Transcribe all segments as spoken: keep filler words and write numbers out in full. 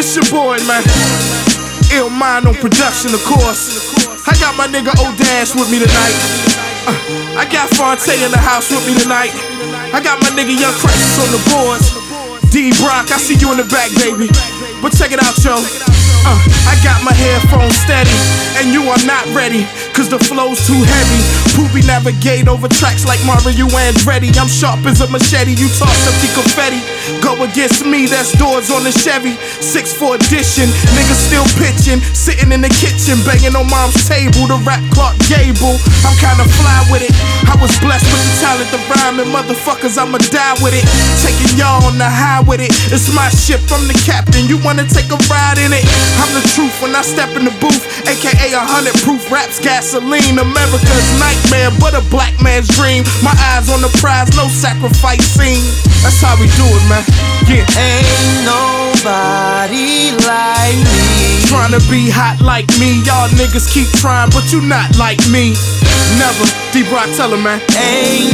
It's your boy, man. Ill Mind on production, of course. I got my nigga O-Dash with me tonight. Uh, I got Fonte in the house with me tonight. I got my nigga Young Crisis on the boards. D Brock, I see you in the back, baby. But check it out, yo. Uh, I got my headphones steady, and you are not ready, cause the flow's too heavy. Poopy navigate over tracks like Mario Andretti. I'm sharp as a machete, you toss up the confetti. Go against me, that's doors on the Chevy. six four edition, niggas still pitching. Sitting in the kitchen, banging on mom's table. The rap Clark Gable, I'm kinda fly with it. I was blessed with the talent to rhyme, and motherfuckers, I'ma die with it. Taking y'all on the high with it. It's my ship, I'm the captain, you wanna take a ride in it? I'm the truth when I step in the booth, aka a hundred proof raps gasoline. America's nightmare, but a black man's dream. My eyes on the prize, no sacrifice scene. That's how we do it, man. Yeah. Ain't nobody like me. Trying to be hot like me. Y'all niggas keep trying, but you not like me. Never. D-Brock, tell him, man. Ain't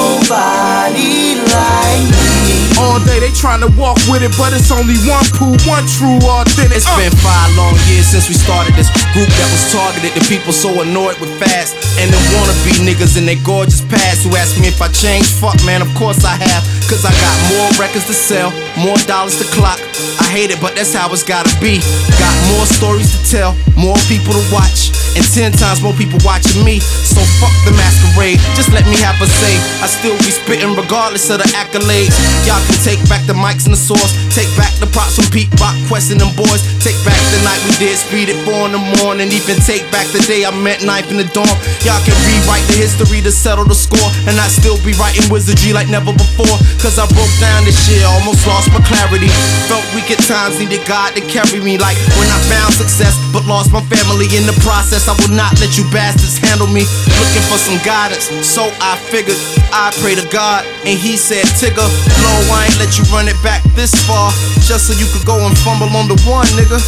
nobody like me. All day they tryna walk with it, but it's only one poo, one true authentic. It's uh. been five long years since we started this group that was targeted to people so annoyed with fast and them wannabe niggas in their gorgeous past who ask me if I changed. Fuck, man, of course I have, cause I got more records to sell, more dollars to clock. I hate it, but that's how it's gotta be. Got more stories to tell, more people to watch, and ten times more people watching me. So fuck the masquerade, just let me have a say. I still be spitting regardless of the accolades. Y'all can take back the mics and the source, take back the props from Pete Rock, Quest and them boys. Take back the night we did Speed at four in the morning. Even take back the day I met Knife in the dorm. Y'all can rewrite the history to settle the score, and I still be writing wizardry like never before. Cause I broke down this shit, almost lost my clarity. Felt weak at times, needed God to carry me. Like when I found success, but lost my family in the process. I will not let you bastards handle me. Looking for some guidance, so I figured I pray to God, and he said, Tigger, Lord, I ain't let you run it back this far, just so you could go and fumble on the one, nigga.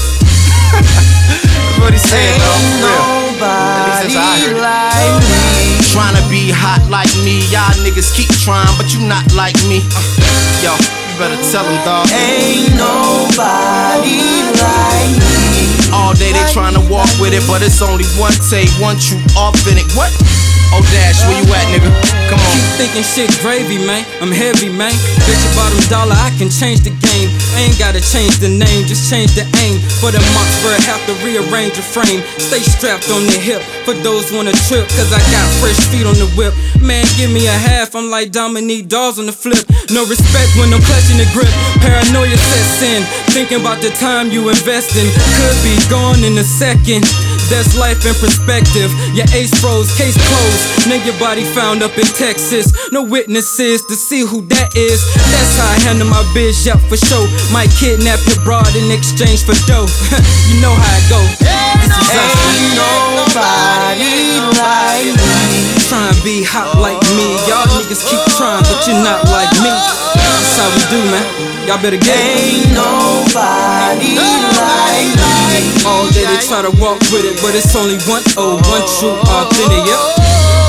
That's what he said, Ain't nobody like me. Trying to be hot like me, y'all niggas keep trying, but you not like me. Uh, yo, you better tell them, dawg. Ain't nobody like me. All day they trying to walk with it, but it's only one take, one true authentic. What? O-Dash, where you at, nigga? Come on. Keep thinking shit gravy, man. I'm heavy, man. Bet your bottom dollar I can change the game. I ain't gotta change the name, just change the aim. For the Moxburg, have to rearrange the frame. Stay strapped on the hip for those wanna trip, cause I got fresh feet on the whip. Man, give me a half, I'm like Dominique Dawes on the flip. No respect when I'm clutching the grip. Paranoia sets in, thinking about the time you investing. Could be gone in a second. That's life in perspective. Your ace froze, case closed. Now your body found up in Texas. No witnesses to see who that is. That's how I handle my bitch up for show. Might kidnap your broad in exchange for dough. You know how it go. This is us. Ain't nobody like me. Try and be hot like me. Y'all niggas keep trying, but you're not like me. That's how we do, man. Y'all better get it. Ain't nobody like me. All day they try to walk with it, but it's only one, oh, one true authentic, yep.